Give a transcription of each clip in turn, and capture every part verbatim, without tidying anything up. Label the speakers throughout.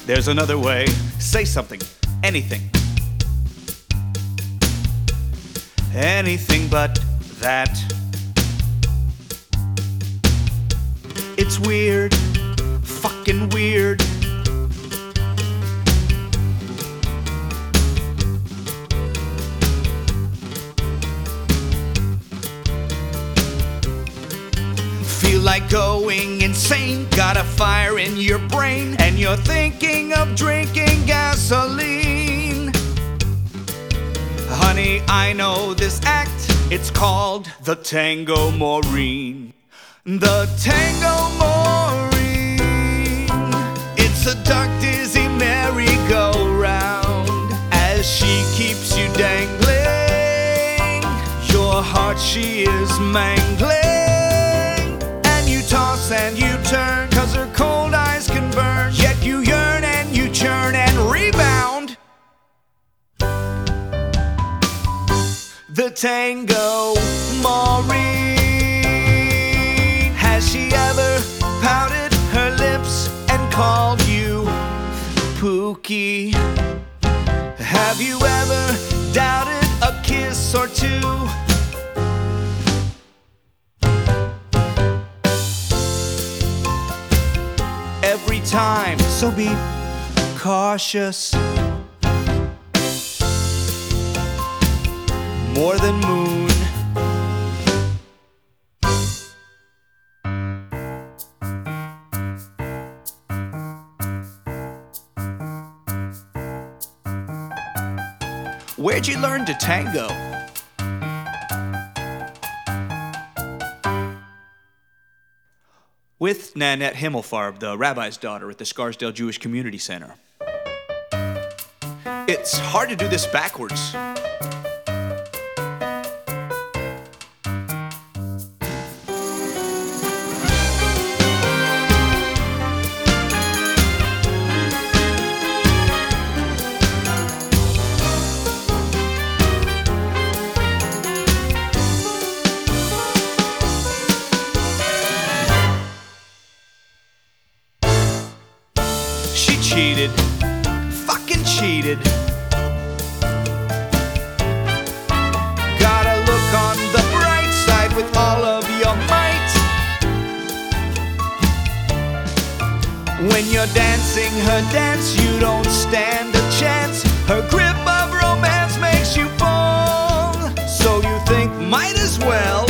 Speaker 1: there's another way. Say something, anything. Anything but that. It's weird, fucking weird. Feel like going insane, got a fire in your brain, and you're thinking of drinking gasoline. Honey, I know this act, it's called the Tango Maureen. The Tango Maureen, it's a dark, dizzy merry-go-round. As she keeps you dangling, your heart she is mangling. Toss and you turn, cause her cold eyes can burn. Yet you yearn and you churn and rebound. The Tango Maureen. Has she ever pouted her lips and called you Pookie? Have you ever doubted a kiss or two? Every time, so be cautious. More than moon. Where'd you learn to tango? With Nanette Himmelfarb, the rabbi's daughter at the Scarsdale Jewish Community Center. It's hard to do this backwards. Cheated, fucking cheated. Gotta look on the bright side with all of your might. When you're dancing her dance, you don't stand a chance. Her grip of romance makes you fall. So you think, might as well.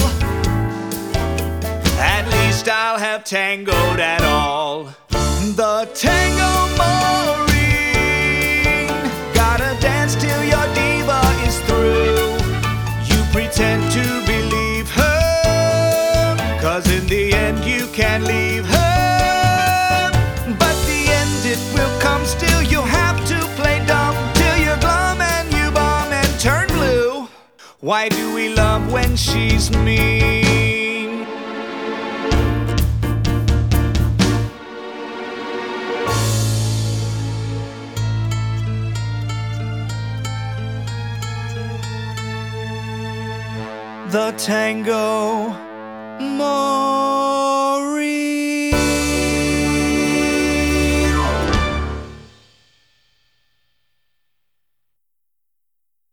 Speaker 1: At least I'll have tangoed at all. The Tango Maureen. Gotta dance till your diva is through. You pretend to believe her, cause in the end you can't leave her. But the end it will come still. You'll have to play dumb till you're glum and you bomb and turn blue. Why do we love when she's mean? The Tango Maureen.